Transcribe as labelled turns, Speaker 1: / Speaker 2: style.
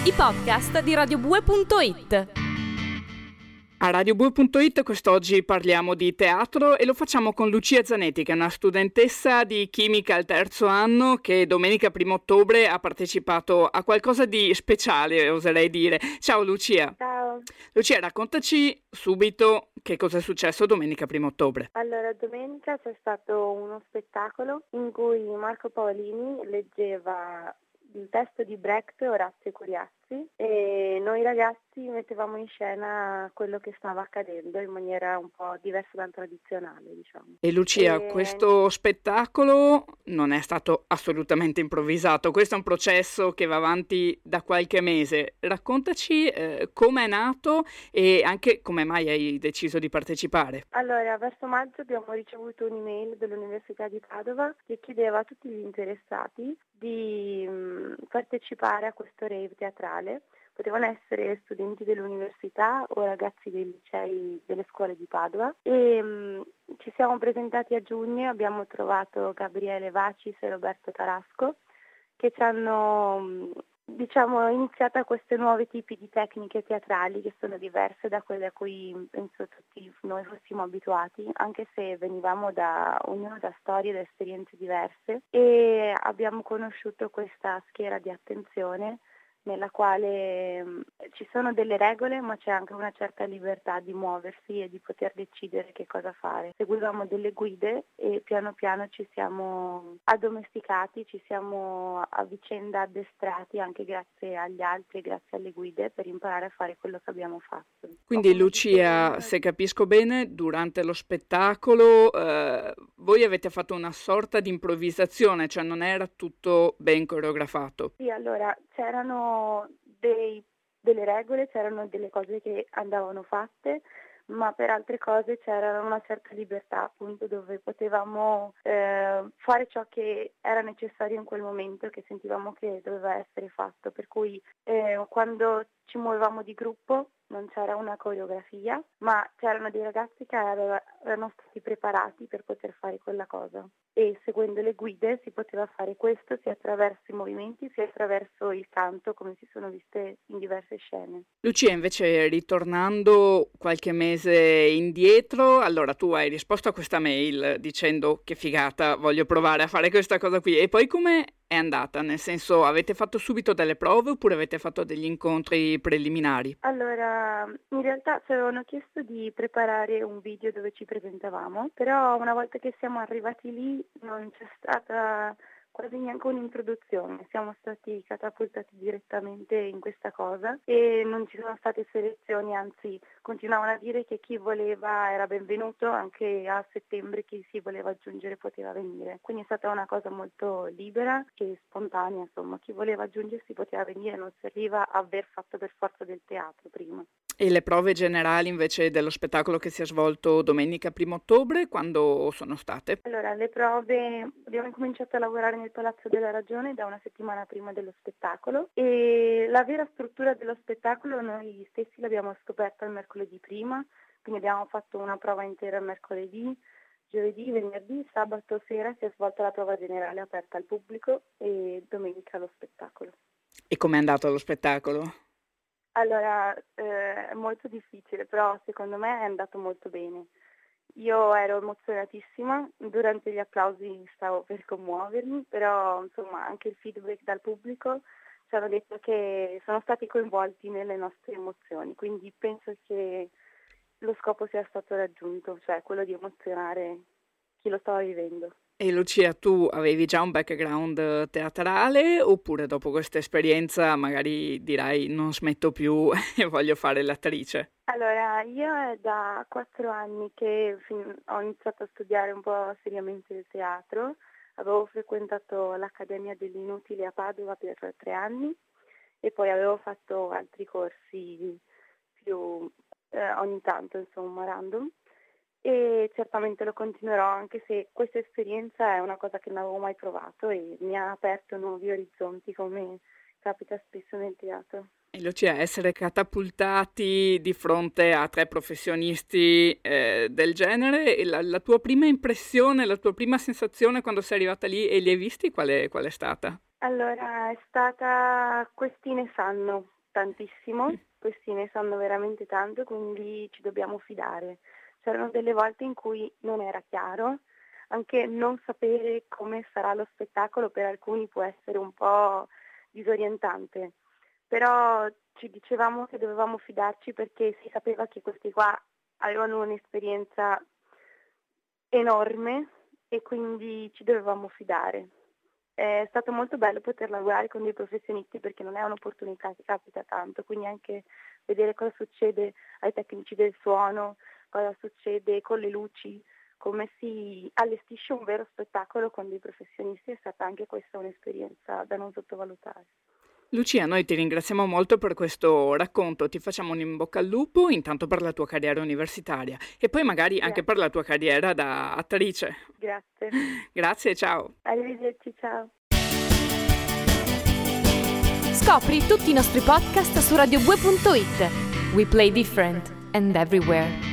Speaker 1: I podcast di radiobue.it.
Speaker 2: A radiobue.it quest'oggi parliamo di teatro e lo facciamo con Lucia Zanetti, che è una studentessa di chimica al terzo anno che domenica 1 ottobre ha partecipato a qualcosa di speciale, oserei dire. Ciao Lucia.
Speaker 3: Ciao.
Speaker 2: Lucia, raccontaci subito che cosa è successo domenica 1 ottobre.
Speaker 3: Allora, domenica c'è stato uno spettacolo in cui Marco Paolini leggeva il testo di Brecht, Orazio e Curiazzi, e noi ragazzi mettevamo in scena quello che stava accadendo in maniera un po' diversa dal tradizionale, diciamo.
Speaker 2: E Lucia, questo spettacolo non è stato assolutamente improvvisato, questo è un processo che va avanti da qualche mese. Raccontaci come è nato e anche come mai hai deciso di partecipare.
Speaker 3: Allora, verso maggio abbiamo ricevuto un'email dell'Università di Padova che chiedeva a tutti gli interessati di partecipare a questo rave teatrale. Potevano essere studenti dell'università o ragazzi dei licei delle scuole di Padova e ci siamo presentati a giugno, abbiamo trovato Gabriele Vacis e Roberto Tarasco che ci hanno iniziato a questi nuovi tipi di tecniche teatrali che sono diverse da quelle a cui penso tutti noi fossimo abituati, anche se venivamo ognuno da storie ed esperienze diverse, e abbiamo conosciuto questa schiera di attenzione nella quale ci sono delle regole, ma c'è anche una certa libertà di muoversi e di poter decidere che cosa fare. Seguivamo delle guide e piano piano ci siamo addomesticati, ci siamo a vicenda addestrati anche grazie agli altri e grazie alle guide per imparare a fare quello che abbiamo fatto.
Speaker 2: Quindi Lucia, se capisco bene, durante lo spettacolo voi avete fatto una sorta di improvvisazione, cioè non era tutto ben coreografato.
Speaker 3: Sì, allora c'erano delle regole, c'erano delle cose che andavano fatte, ma per altre cose c'era una certa libertà, appunto, dove potevamo fare ciò che era necessario in quel momento, che sentivamo che doveva essere fatto, per cui quando ci muovevamo di gruppo non c'era una coreografia, ma c'erano dei ragazzi che erano stati preparati per poter fare quella cosa e seguendo le guide si poteva fare questo sia attraverso i movimenti sia attraverso il canto, come si sono viste in diverse scene.
Speaker 2: Lucia, invece, ritornando qualche mese indietro, allora tu hai risposto a questa mail dicendo che figata, voglio provare a fare questa cosa qui, e poi come è andata? Nel senso, avete fatto subito delle prove oppure avete fatto degli incontri preliminari?
Speaker 3: Allora, in realtà ci avevano chiesto di preparare un video dove ci presentavamo, però una volta che siamo arrivati lì non c'è stata quasi neanche un'introduzione, siamo stati catapultati direttamente in questa cosa e non ci sono state selezioni, anzi continuavano a dire che chi voleva era benvenuto, anche a settembre chi si voleva aggiungere poteva venire, quindi è stata una cosa molto libera e spontanea, insomma, chi voleva aggiungersi poteva venire, non serviva aver fatto per forza del teatro prima.
Speaker 2: E le prove generali invece dello spettacolo che si è svolto domenica 1 ottobre, quando sono state?
Speaker 3: Allora, le prove, abbiamo cominciato a lavorare nel Palazzo della Ragione da una settimana prima dello spettacolo e la vera struttura dello spettacolo noi stessi l'abbiamo scoperta il mercoledì prima, quindi abbiamo fatto una prova intera il mercoledì, giovedì, venerdì, sabato sera si è svolta la prova generale aperta al pubblico e domenica lo spettacolo.
Speaker 2: E com'è andato lo spettacolo?
Speaker 3: Allora, è molto difficile, però secondo me è andato molto bene. Io ero emozionatissima, durante gli applausi stavo per commuovermi, però insomma anche il feedback dal pubblico ci hanno detto che sono stati coinvolti nelle nostre emozioni, quindi penso che lo scopo sia stato raggiunto, cioè quello di emozionare chi lo stava vivendo.
Speaker 2: E Lucia, tu avevi già un background teatrale oppure dopo questa esperienza magari dirai non smetto più e voglio fare l'attrice?
Speaker 3: Allora, io è da 4 anni che ho iniziato a studiare un po' seriamente il teatro, avevo frequentato l'Accademia dell'Inutile a Padova per 3 anni e poi avevo fatto altri corsi più ogni tanto, insomma, random. E certamente lo continuerò anche se questa esperienza è una cosa che non avevo mai provato e mi ha aperto nuovi orizzonti come capita spesso nel teatro.
Speaker 2: E Lucia, essere catapultati di fronte a 3 professionisti del genere, e la tua prima impressione, la tua prima sensazione quando sei arrivata lì e li hai visti qual è stata?
Speaker 3: Allora, è stata, questi ne sanno tantissimo, questi ne sanno veramente tanto, quindi ci dobbiamo fidare. C'erano delle volte in cui non era chiaro, anche non sapere come sarà lo spettacolo per alcuni può essere un po' disorientante, però ci dicevamo che dovevamo fidarci perché si sapeva che questi qua avevano un'esperienza enorme e quindi ci dovevamo fidare. È stato molto bello poter lavorare con dei professionisti perché non è un'opportunità che capita tanto, quindi anche vedere cosa succede ai tecnici del suono, cosa succede con le luci, come si allestisce un vero spettacolo con dei professionisti, è stata anche questa un'esperienza da non sottovalutare.
Speaker 2: Lucia, noi ti ringraziamo molto per questo racconto, ti facciamo un in bocca al lupo intanto per la tua carriera universitaria e poi magari anche per la tua carriera da attrice.
Speaker 3: Grazie.
Speaker 2: Grazie, ciao.
Speaker 3: Arrivederci, ciao.
Speaker 1: Scopri tutti i nostri podcast su radiobue.it. We play different and everywhere.